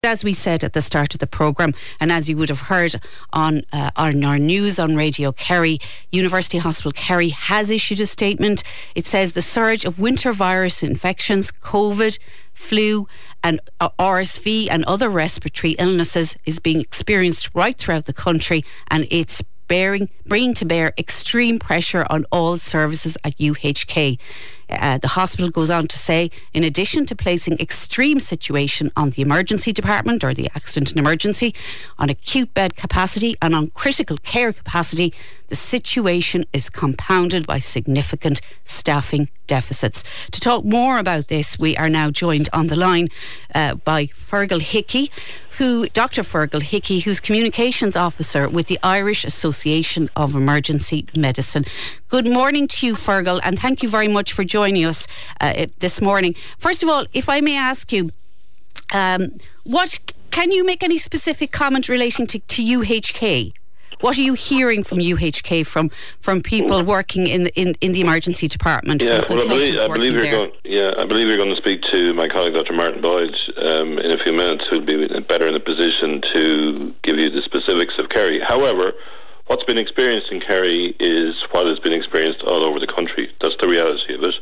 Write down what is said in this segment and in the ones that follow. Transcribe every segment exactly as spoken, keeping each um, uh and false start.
As we said at the start of the programme, and as you would have heard on uh, on our news on Radio Kerry, University Hospital Kerry has issued a statement. It says the surge of winter virus infections, COVID, flu and uh, R S V and other respiratory illnesses is being experienced right throughout the country, and it's bearing, bringing to bear extreme pressure on all services at U H K. Uh, the hospital goes on to say, in addition to placing extreme situation on the emergency department or the accident and emergency, on acute bed capacity and on critical care capacity, the situation is compounded by significant staffing deficits. To talk more about this, we are now joined on the line uh, by Fergal Hickey, who Doctor Fergal Hickey, who's communications officer with the Irish Association of Emergency Medicine. Good morning to you, Fergal, and thank you very much for joining us uh, this morning. First of all, if I may ask you, um, what can you make any specific comment relating to, to U H K? What are you hearing from U H K, from from people working in in, in the emergency department? Yeah, from well, I believe, I believe you're there? going. Yeah, I believe you're going to speak to my colleague, Doctor Martin Boyd, um, in a few minutes, who'll be better in a position to give you the specifics of Kerry. However, what's been experienced in Kerry is what has been experienced all over the country. That's the reality of it.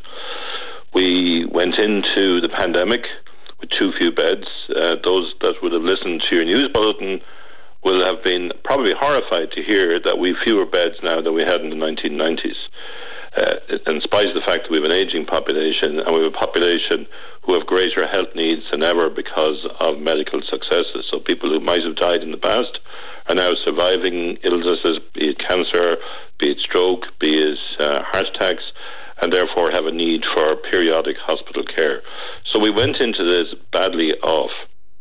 We went into the pandemic with too few beds. Uh, those that would have listened to your news bulletin will have been probably horrified to hear that we have fewer beds now than we had in the nineteen nineties. Uh, in spite of the fact that we have an ageing population, and we have a population who have greater health needs than ever because of medical successes. So people who might have died in the past are now surviving illnesses, be it cancer, be it stroke, be it uh, heart attacks, and therefore have a need for periodic hospital care. So we went into this badly off.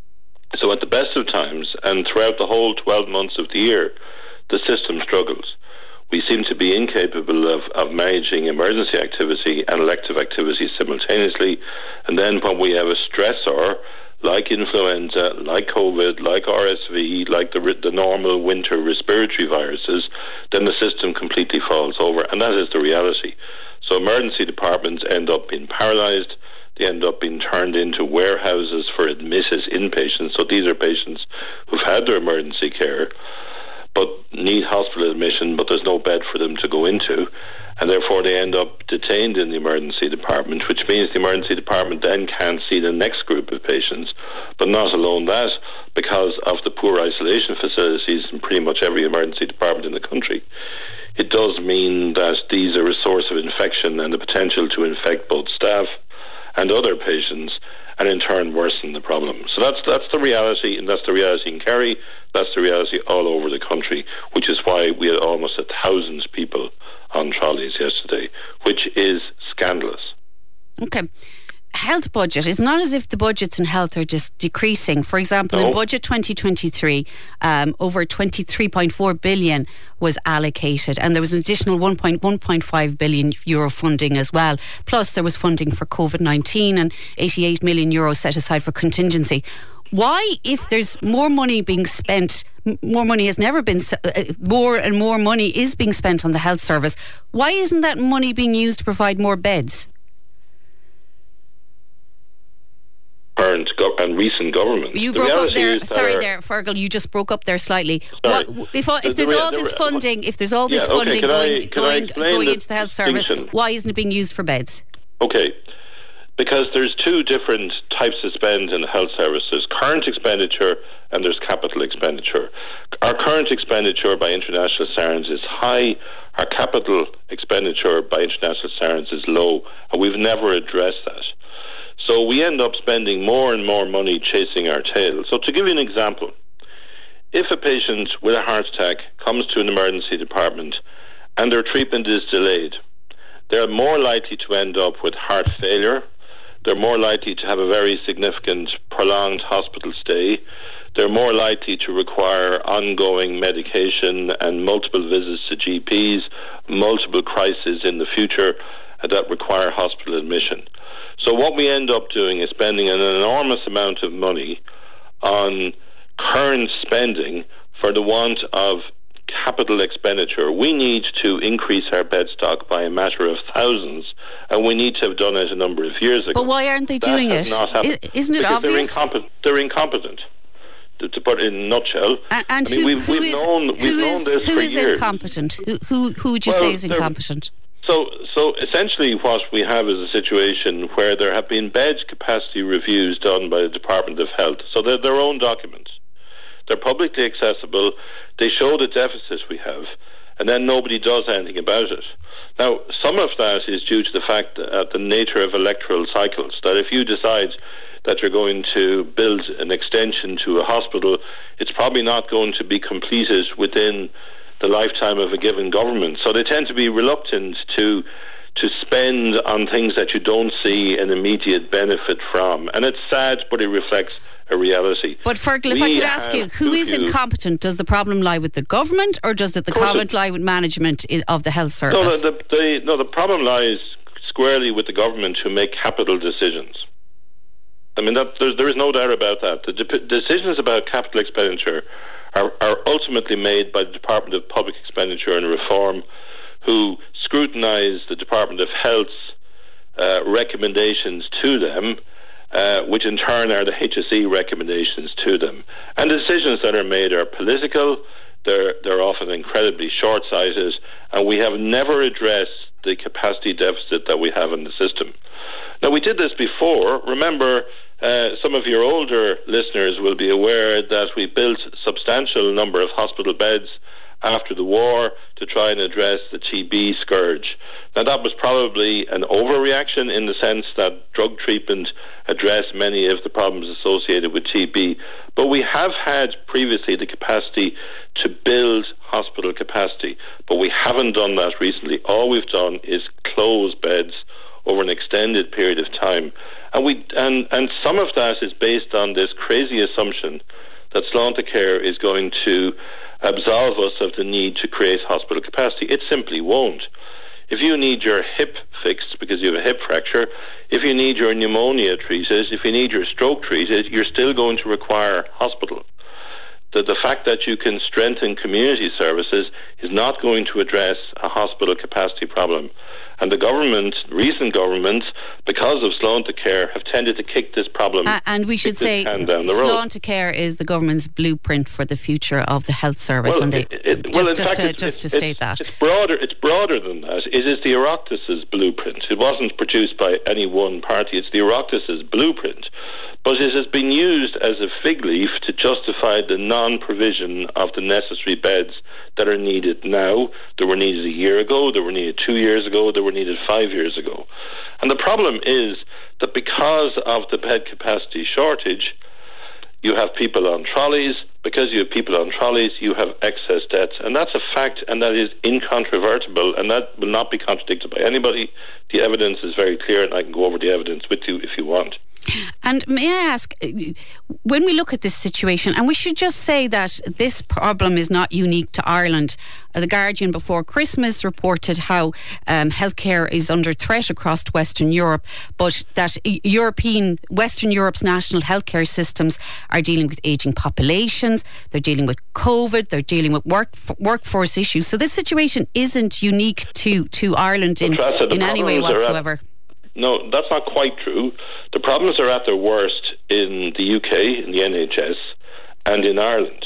So at the best of times, and throughout the whole twelve months of the year, the system struggles. We seem to be incapable of, of managing emergency activity and elective activity simultaneously. And then when we have a stressor, like influenza, like COVID, like R S V, like the, the normal winter respiratory viruses, then the system completely falls over. And that is the reality. So emergency departments end up being paralysed. They end up being turned into warehouses for admitted inpatients. So these are patients who've had their emergency care but need hospital admission, but there's no bed for them to go into, and therefore they end up detained in the emergency department, which means the emergency department then can't see the next group of patients. But not alone that, because of the poor isolation facilities in pretty much every emergency department in the country, it does mean that these are a source of infection and the potential to infect both staff and other patients, and in turn worsen the problem. So that's that's the reality, and that's the reality in Kerry. That's the reality all over the country, which is why we had almost a thousand people on trolleys yesterday, which is scandalous. Okay. Health budget. It's not as if the budgets in health are just decreasing. For example, no. in budget twenty twenty-three, um, over twenty-three point four billion was allocated, and there was an additional one point one five billion euro funding as well. Plus, there was funding for COVID nineteen and eighty-eight million euro set aside for contingency. Why, if there's more money being spent, more money has never been, uh, more and more money is being spent on the health service, why isn't that money being used to provide more beds? Current go- and recent governments. You the broke up there. Sorry, are, there, Fergal. You just broke up there slightly. Sorry. What, if, if The- there's the- all the- this the- funding, if there's all this Yeah, okay, funding can I- going can I going, explain going the into the health service, distinction? why isn't it being used for beds? Okay, because there's two different types of spend in the health service. There's current expenditure and there's capital expenditure. Our current expenditure by international standards is high. Our capital expenditure by international standards is low, and we've never addressed that. So we end up spending more and more money chasing our tail. So to give you an example, if a patient with a heart attack comes to an emergency department and their treatment is delayed, they're more likely to end up with heart failure. They're more likely to have a very significant prolonged hospital stay. They're more likely to require ongoing medication and multiple visits to G Ps, multiple crises in the future that require hospital admission. So what we end up doing is spending an enormous amount of money on current spending for the want of capital expenditure. We need to increase our bed stock by a matter of thousands, and we need to have done it a number of years ago. But why aren't they That doing has it? not happened. Isn't it because obvious? They're, incompetent. they're incompetent. to, to put it in a nutshell. And, and I mean, who, we've, who we've is, known, we've who known is, this who for is years. incompetent? Who, who, who would you well, say is incompetent? So, so essentially what we have is a situation where there have been bed capacity reviews done by the Department of Health. So they're their own documents. They're publicly accessible. They show the deficits we have, and then nobody does anything about it. Now, some of that is due to the fact that uh, the nature of electoral cycles, that if you decide that you're going to build an extension to a hospital, it's probably not going to be completed within the lifetime of a given government. So they tend to be reluctant to to spend on things that you don't see an immediate benefit from. And it's sad, but it reflects a reality. But Fergal, if I could ask you, who is incompetent? Does the problem lie with the government, or does it the problem lie with management of the health service? No, the, the, no, the problem lies squarely with the government who make capital decisions. I mean, that, there, there is no doubt about that. The de- decisions about capital expenditure are, are ultimately made by the Department of Public Expenditure and Reform, who scrutinise the Department of Health's uh, recommendations to them, uh, which in turn are the H S E recommendations to them. And the decisions that are made are political, they're, they're often incredibly short-sighted, and we have never addressed the capacity deficit that we have in the system. Now, we did this before. Remember, uh, some of your older listeners will be aware that we built a substantial number of hospital beds after the war to try and address the T B scourge. Now, that was probably an overreaction in the sense that drug treatment addressed many of the problems associated with T B. But we have had previously the capacity to build hospital capacity, but we haven't done that recently. All we've done is close beds over an extended period of time. And we and, and some of that is based on this crazy assumption that Sláintecare is going to absolve us of the need to create hospital capacity. It simply won't. If you need your hip fixed because you have a hip fracture, if you need your pneumonia treated, if you need your stroke treated, you're still going to require hospital. The, the fact that you can strengthen community services is not going to address a hospital capacity problem. And the government, recent governments, because of Sláintecare, have tended to kick this problem. Uh, and we should say Sláintecare is the government's blueprint for the future of the health service. Well, and they, it, it, just, well, in just fact, to, it's, just it's, to state it's, that. It's broader, it's broader than that. It is the Oireachtas' blueprint. It wasn't produced by any one party. It's the Oireachtas' blueprint. But it has been used as a fig leaf to justify the non-provision of the necessary beds that are needed now. They were needed a year ago, they were needed two years ago, they were needed five years ago. And the problem is that because of the bed capacity shortage, you have people on trolleys. Because you have people on trolleys, you have excess deaths. And that's a fact, and that is incontrovertible, and that will not be contradicted by anybody. The evidence is very clear, and I can go over the evidence with you if you want. And may I ask, when we look at this situation, and we should just say that this problem is not unique to Ireland. The Guardian before Christmas reported how um, healthcare is under threat across Western Europe, but that European, Western Europe's national healthcare systems are dealing with ageing populations, they're dealing with COVID, they're dealing with work, workforce issues. So this situation isn't unique to, to Ireland in, in any way whatsoever. No, that's not quite true. The problems are at their worst in the U K, in the N H S, and in Ireland.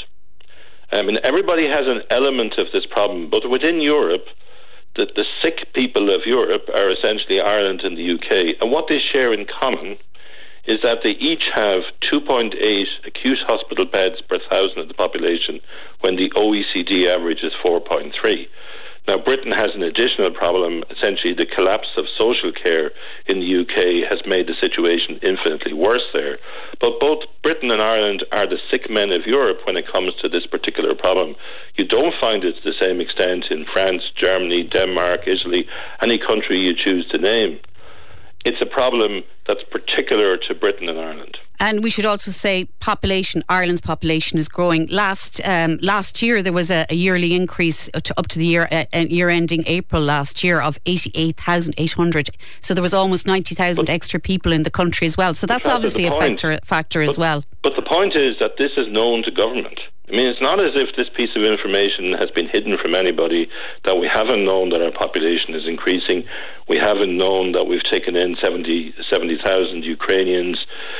I mean, everybody has an element of this problem, but within Europe, the, the sick people of Europe are essentially Ireland and the U K. And what they share in common is that they each have two point eight acute hospital beds per thousand of the population, when the O E C D average is four point three. Now, Britain has an additional problem. Essentially, the collapse of social care in the U K has made the situation infinitely worse there. But both Britain and Ireland are the sick men of Europe when it comes to this particular problem. You don't find it to the same extent in France, Germany, Denmark, Italy, any country you choose to name. It's a problem that's particular to Britain and Ireland. And we should also say population, Ireland's population is growing. Last um, last year there was a, a yearly increase to, up to the year uh, year ending April last year of eighty-eight thousand eight hundred. So there was almost ninety thousand extra people in the country as well. So that's obviously a factor, factor but, as well. But the point is that this is known to government. I mean, it's not as if this piece of information has been hidden from anybody, that we haven't known that our population is increasing. We haven't known that we've taken in seventy thousand Ukrainians,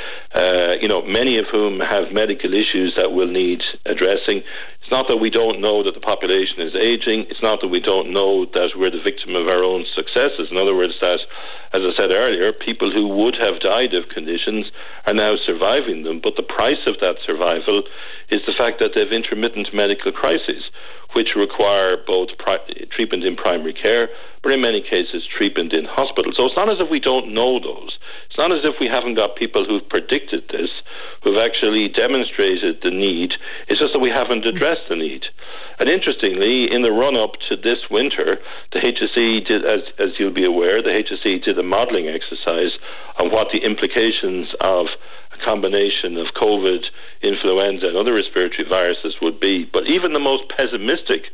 uh, you know, many of whom have medical issues that will need addressing. It's not that we don't know that the population is aging. It's not that we don't know that we're the victim of our own successes. In other words, that, as I said earlier, people who would have died of conditions are now surviving them. But the price of that survival is the fact that they have intermittent medical crises, which require both pri- treatment in primary care, but in many cases treatment in hospital. So it's not as if we don't know those. It's not as if we haven't got people who've predicted this, who've actually demonstrated the need. It's just that we haven't addressed the need. And interestingly, in the run-up to this winter, the H S E did, as, as you'll be aware, the H S E did a modelling exercise on what the implications of a combination of COVID, influenza and other respiratory viruses would be. But even the most pessimistic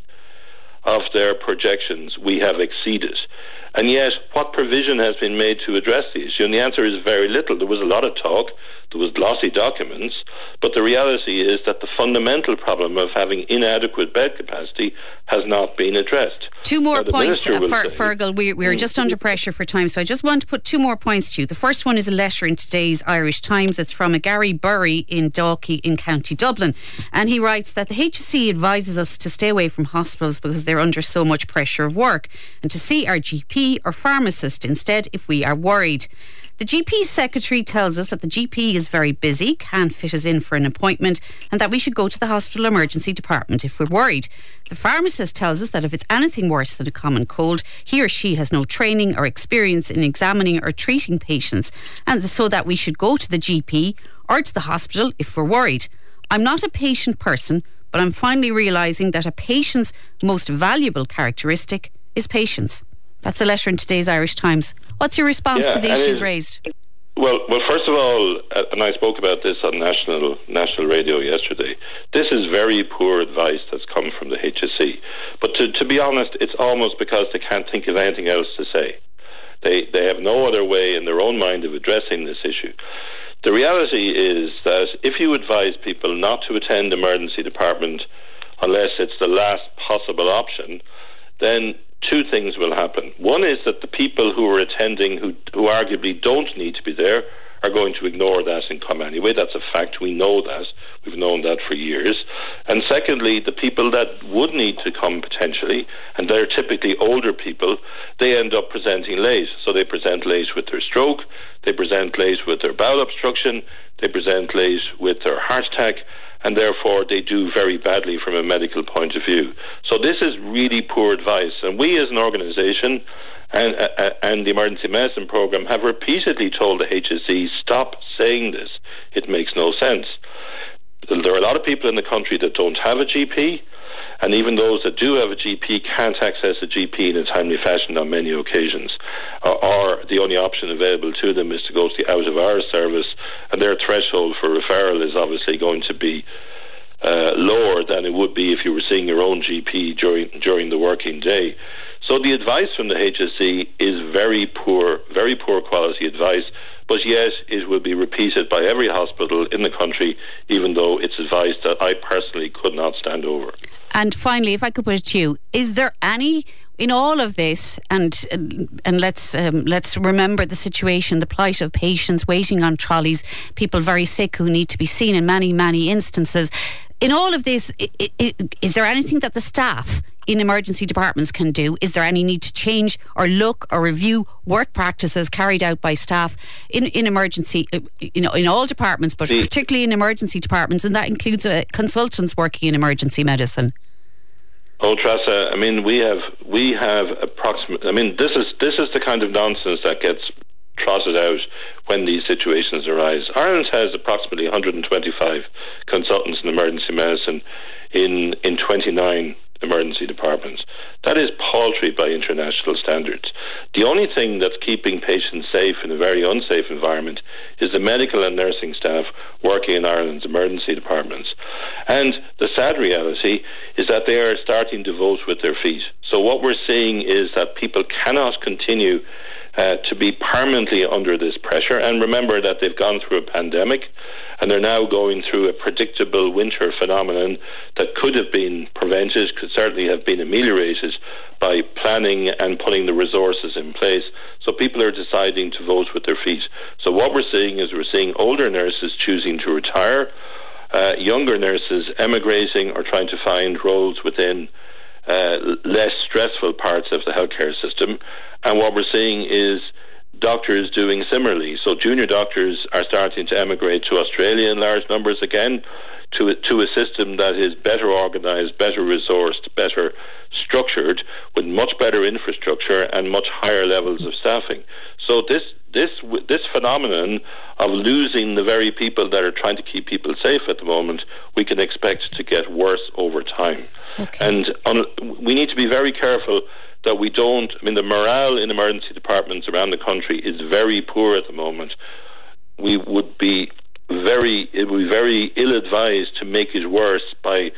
of their projections we have exceeded. And yet, what provision has been made to address the issue? And the answer is very little. There was a lot of talk, there was glossy documents, but the reality is that the fundamental problem of having inadequate bed capacity has not been addressed. Two more now, points, uh, Fer- say, Fergal. We, we're just under pressure for time, so I just want to put two more points to you. The first one is a letter in today's Irish Times. It's from a Gary Burry in Dalkey in County Dublin, and he writes that the H S E advises us to stay away from hospitals because they're under so much pressure of work, and to see our G P or pharmacist instead if we are worried. The G P secretary tells us that the G P is very busy, can't fit us in for an appointment, and that we should go to the hospital emergency department if we're worried. The pharmacist tells us that if it's anything worse than a common cold, he or she has no training or experience in examining or treating patients, and so that we should go to the G P or to the hospital if we're worried. I'm not a patient person, but I'm finally realising that a patient's most valuable characteristic is patience. That's a letter in today's Irish Times. What's your response yeah, to the issues raised? Well, well, first of all, uh, and I spoke about this on national national radio yesterday, this is very poor advice that's come from the H S E. But to, to be honest, it's almost because they can't think of anything else to say. They, they have no other way in their own mind of addressing this issue. The reality is that if you advise people not to attend emergency department unless it's the last possible option, then two things will happen. One is that the people who are attending, who, who arguably don't need to be there, are going to ignore that and come anyway. That's a fact. We know that. We've known that for years. And secondly, the people that would need to come potentially, and they're typically older people, they end up presenting late. So they present late with their stroke, they present late with their bowel obstruction, they present late with their heart attack, and therefore they do very badly from a medical point of view. So this is really poor advice. And we as an organisation and, uh, and the Emergency Medicine Programme have repeatedly told the H S E, stop saying this. It makes no sense. There are a lot of people in the country that don't have a G P, and even those that do have a G P can't access a G P in a timely fashion on many occasions. Or, or the only option available to them is to go to the out-of-hours service, and their threshold for referral is obviously going to be uh, lower than it would be if you were seeing your own G P during during the working day. So the advice from the H S E is very poor, very poor quality advice, but yet it will be repeated by every hospital in the country, even though it's advice that I personally could not stand over. And finally, if I could put it to you, is there any, in all of this, and and let's um, let's remember the situation, the plight of patients waiting on trolleys, people very sick who need to be seen in many, many instances. In all of this, I, I, is there anything that the staff in emergency departments can do? Is there any need to change or look or review work practices carried out by staff in, in emergency, you know, in all departments, but particularly in emergency departments, and that includes uh, consultants working in emergency medicine? Oh, Tressa, I mean, we have we have approximately. I mean, this is this is the kind of nonsense that gets trotted out when these situations arise. Ireland has approximately one hundred twenty-five consultants in emergency medicine in in twenty-nine emergency departments. That is paltry by international standards. The only thing that's keeping patients safe in a very unsafe environment is the medical and nursing staff working in Ireland's emergency departments. And the sad reality is that they are starting to vote with their feet. So what we're seeing is that people cannot continue uh, to be permanently under this pressure. And remember that they've gone through a pandemic, and they're now going through a predictable winter phenomenon that could have been prevented, could certainly have been ameliorated by planning and putting the resources in place. So people are deciding to vote with their feet. So what we're seeing is we're seeing older nurses choosing to retire, uh, younger nurses emigrating or trying to find roles within uh, less stressful parts of the healthcare system. And what we're seeing is doctors doing similarly. So junior doctors are starting to emigrate to Australia in large numbers again, to a, to a system that is better organised, better resourced, better structured, with much better infrastructure and much higher levels of staffing. So this this this phenomenon of losing the very people that are trying to keep people safe at the moment, we can expect to get worse over time. Okay. And on, we need to be very careful that we don't, I mean, the morale in emergency departments around the country is very poor at the moment. We would be very, it would be very ill-advised to make it worse by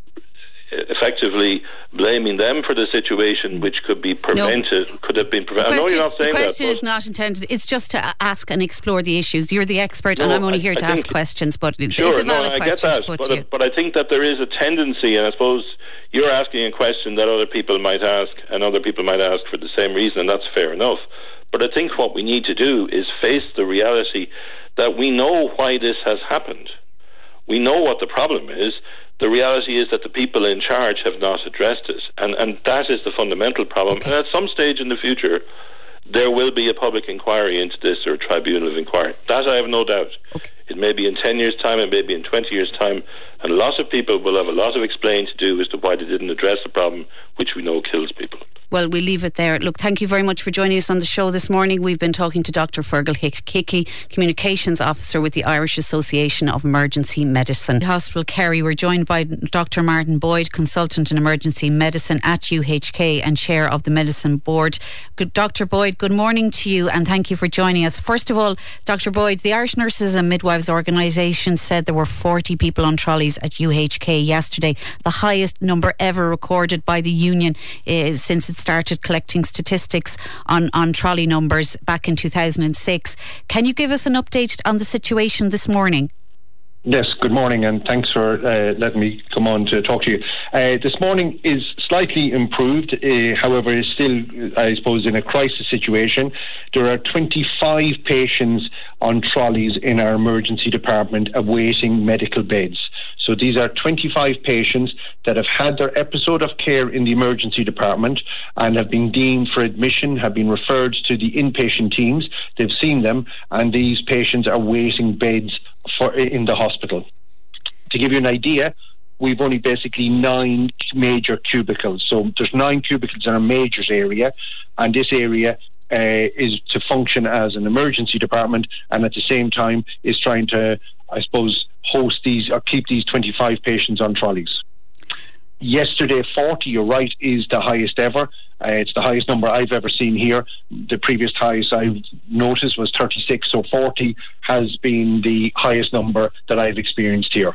effectively blaming them for the situation, which could be prevented, no. could have been prevented. I know you're not saying that. The question that, is not intended. It's just to ask and explore the issues. You're the expert, no, and I'm only here I, to I ask questions, but it's, sure, it's a valid no, I question get that, to put but, to you. But I think that there is a tendency, and I suppose you're asking a question that other people might ask, and other people might ask for the same reason, and that's fair enough. But I think what we need to do is face the reality that we know why this has happened. We know what the problem is. The reality is that the people in charge have not addressed it. And, and that is the fundamental problem. Okay. And at some stage in the future, there will be a public inquiry into this, or a tribunal of inquiry. That I have no doubt. Okay. It may be in ten years' time, it may be in twenty years' time, and lots of people will have a lot of explaining to do as to why they didn't address the problem, which we know kills people. Well, we'll leave it there. Look, thank you very much for joining us on the show this morning. We've been talking to Doctor Fergal Hickey, Communications Officer with the Irish Association of Emergency Medicine. Hospital Kerry, we're joined by Doctor Martin Boyd, Consultant in Emergency Medicine at U H K and Chair of the Medicine Board. Good, Doctor Boyd, good morning to you and thank you for joining us. First of all, Doctor Boyd, the Irish Nurses and Midwives Organisation said there were forty people on trolleys at U H K yesterday, the highest number ever recorded by the union uh, since it started collecting statistics on, on trolley numbers back in two thousand six. Can you give us an update on the situation this morning? Yes, good morning, and thanks for uh, letting me come on to talk to you. Uh, this morning is slightly improved, uh, however, is still, I suppose, in a crisis situation. There are twenty-five patients on trolleys in our emergency department awaiting medical beds. So these are twenty-five patients that have had their episode of care in the emergency department and have been deemed for admission, have been referred to the inpatient teams. They've seen them, and these patients are waiting beds for in the hospital. To give you an idea, we've only basically nine major cubicles. So there's nine cubicles in our majors area, and this area uh, is to function as an emergency department, and at the same time is trying to, I suppose, host these or keep these twenty-five patients on trolleys. Yesterday, forty, you're right, is the highest ever. Uh, it's the highest number I've ever seen here. The previous highest I've noticed was thirty-six, so forty has been the highest number that I've experienced here.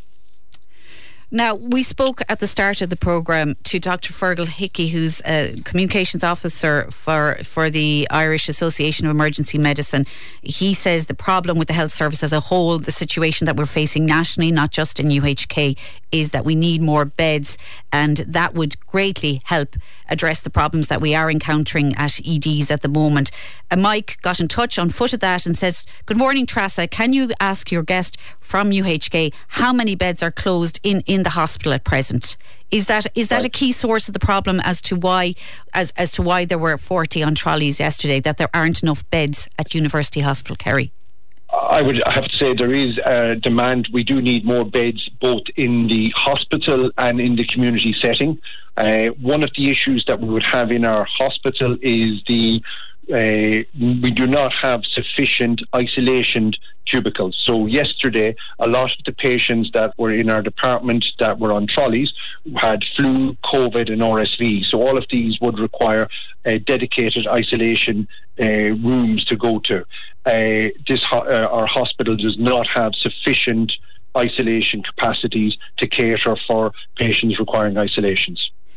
Now, we spoke at the start of the programme to Doctor Fergal Hickey, who's a communications officer for, for the Irish Association of Emergency Medicine. He says the problem with the health service as a whole, the situation that we're facing nationally, not just in U H K, is that we need more beds, and that would greatly help address the problems that we are encountering at E Ds at the moment. Uh, Mike got in touch on foot of that and says, good morning, Trasa. Can you ask your guest from U H K how many beds are closed in, in the hospital at present? Is that is that a key source of the problem as to why as, as to why there were forty on trolleys yesterday, that there aren't enough beds at University Hospital Kerry? I would have to say there is a demand. We do need more beds both in the hospital and in the community setting. Uh, one of the issues that we would have in our hospital is the uh, we do not have sufficient isolation cubicles. So yesterday, a lot of the patients that were in our department that were on trolleys had flu, COVID and R S V. So all of these would require uh, dedicated isolation uh, rooms to go to. Uh, this ho- uh, our hospital does not have sufficient isolation capacities to cater for patients requiring isolations.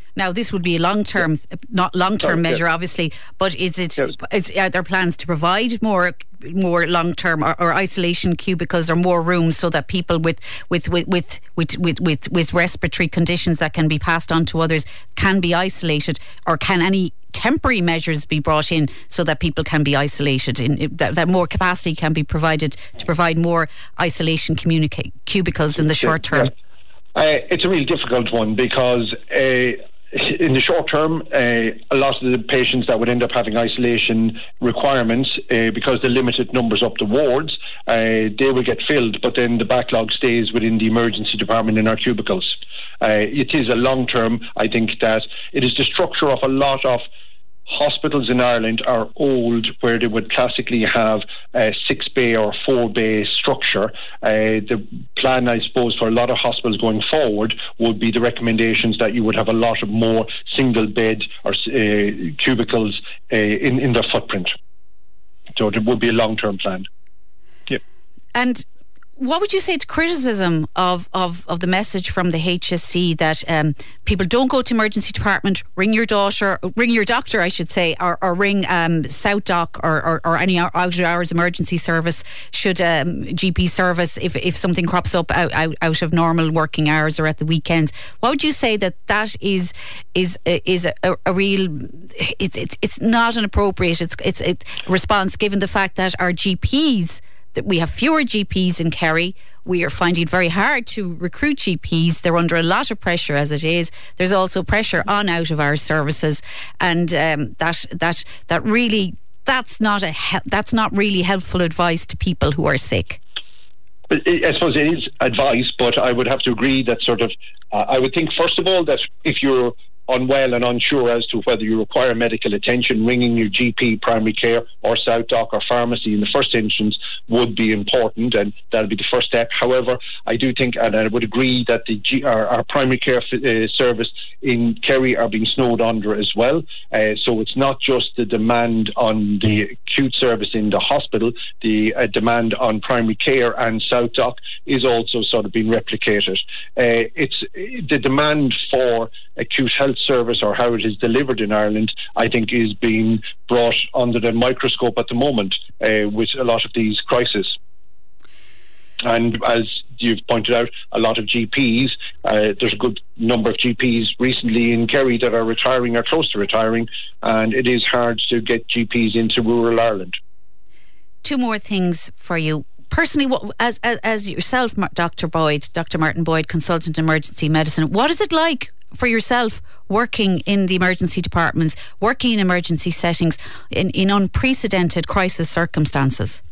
Now, this would be a long-term, yeah. not long-term Sorry, measure, yeah. obviously, but is it? Yes. Is, are there plans to provide more, more long-term or, or isolation cubicles or more rooms so that people with with with with with with, with, with respiratory conditions that can be passed on to others can be isolated, or can any temporary measures be brought in so that people can be isolated, in that, that more capacity can be provided to provide more isolation communica- cubicles in the short term? Yeah. Uh, it's a really difficult one because uh, in the short term, uh, a lot of the patients that would end up having isolation requirements, uh, because the limited numbers up the wards, uh, they will get filled, but then the backlog stays within the emergency department in our cubicles. Uh, it is a long term. I think that it is the structure of a lot of hospitals in Ireland are old, where they would classically have a six bay or four bay structure. Uh, the plan, I suppose, for a lot of hospitals going forward would be the recommendations that you would have a lot of more single bed or uh, cubicles uh, in, in their footprint. So it would be a long term plan. Yep. And what would you say to criticism of, of, of the message from the H S C that um, people don't go to emergency department, ring your daughter, ring your doctor, I should say, or, or ring um, South Doc or, or, or any out of hours emergency service should um, G P service if, if something crops up out, out, out of normal working hours or at the weekends? What would you say that that is is is a, a real? It's it's it's not an appropriate. It's it's it's response given the fact that our G Ps. That we have fewer G Ps in Kerry. We are finding it very hard to recruit G Ps. They're under a lot of pressure as it is. There's also pressure on out of our services, and um, that that that really that's not a he- that's not really helpful advice to people who are sick. I suppose it is advice, but I would have to agree that sort of uh, I would think first of all that if you're unwell and unsure as to whether you require medical attention, ringing your G P, primary care or South Doc or pharmacy in the first instance would be important, and that'll be the first step. However, I do think, and I would agree, that the G, our, our primary care uh, service in Kerry are being snowed under as well. Uh, so it's not just the demand on the acute service in the hospital, the uh, demand on primary care and South Doc is also sort of being replicated. Uh, it's the demand for acute health service, or how it is delivered in Ireland, I think is being brought under the microscope at the moment uh, with a lot of these crises. And as you've pointed out, a lot of G Ps, uh, there's a good number of G Ps recently in Kerry that are retiring or close to retiring, and it is hard to get G Ps into rural Ireland. Two more things for you. Personally, what, as, as as yourself, Doctor Boyd, Doctor Martin Boyd, consultant in emergency medicine, what is it like for yourself working in the emergency departments, working in emergency settings in, in unprecedented crisis circumstances?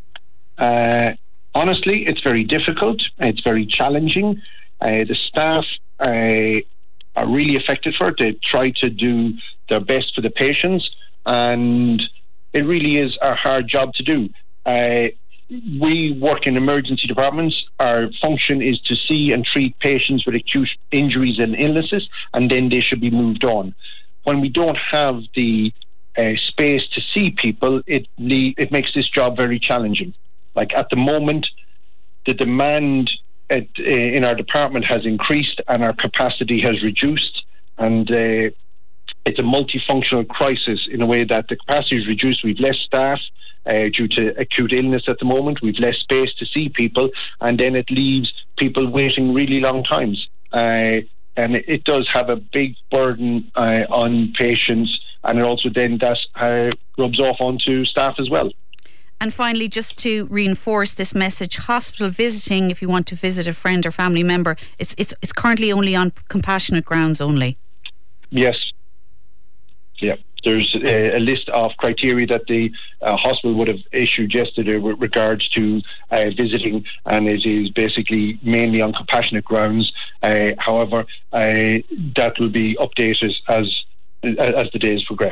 Uh, honestly, it's very difficult. It's very challenging. Uh, the staff uh, are really affected for it. They try to do their best for the patients, and it really is a hard job to do. Uh, We work in emergency departments. Our function is to see and treat patients with acute injuries and illnesses, and then they should be moved on. When we don't have the uh, space to see people, it le- it makes this job very challenging. Like at the moment, the demand at, uh, in our department has increased and our capacity has reduced, and uh, it's a multifunctional crisis in a way that the capacity is reduced. We've less staff uh, due to acute illness at the moment. We've less space to see people, and then it leaves people waiting really long times. Uh, and it, it does have a big burden uh, on patients, and it also then that uh, rubs off onto staff as well. And finally, just to reinforce this message, hospital visiting, if you want to visit a friend or family member, it's it's it's currently only on compassionate grounds only. Yes. Yeah. There's a, a list of criteria that the uh, hospital would have issued yesterday with regards to uh, visiting, and it is basically mainly on compassionate grounds. Uh, however, uh, that will be updated as as the days progress.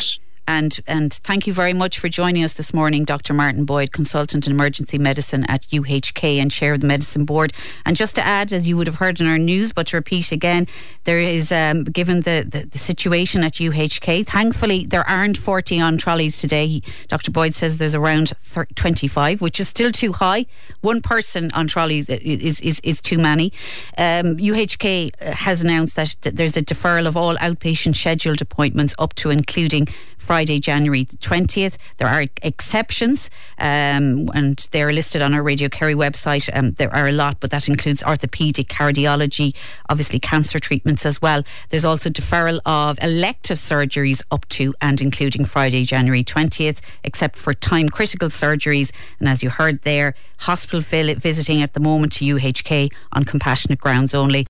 And, and thank you very much for joining us this morning, Doctor Martin Boyd, Consultant in Emergency Medicine at U H K and Chair of the Medicine Board. And just to add, as you would have heard in our news, but to repeat again, there is, um, given the, the, the situation at U H K, thankfully there aren't forty on trolleys today. Doctor Boyd says there's around twenty-five, which is still too high. One person on trolleys is, is, is too many. Um, U H K has announced that there's a deferral of all outpatient scheduled appointments up to including Friday, January twentieth. There are exceptions, um, and they're listed on our Radio Kerry website. Um, there are a lot, but that includes orthopaedic, cardiology, obviously cancer treatments as well. There's also deferral of elective surgeries up to and including Friday, January twentieth, except for time critical surgeries. And as you heard there, hospital visiting at the moment to U H K on compassionate grounds only.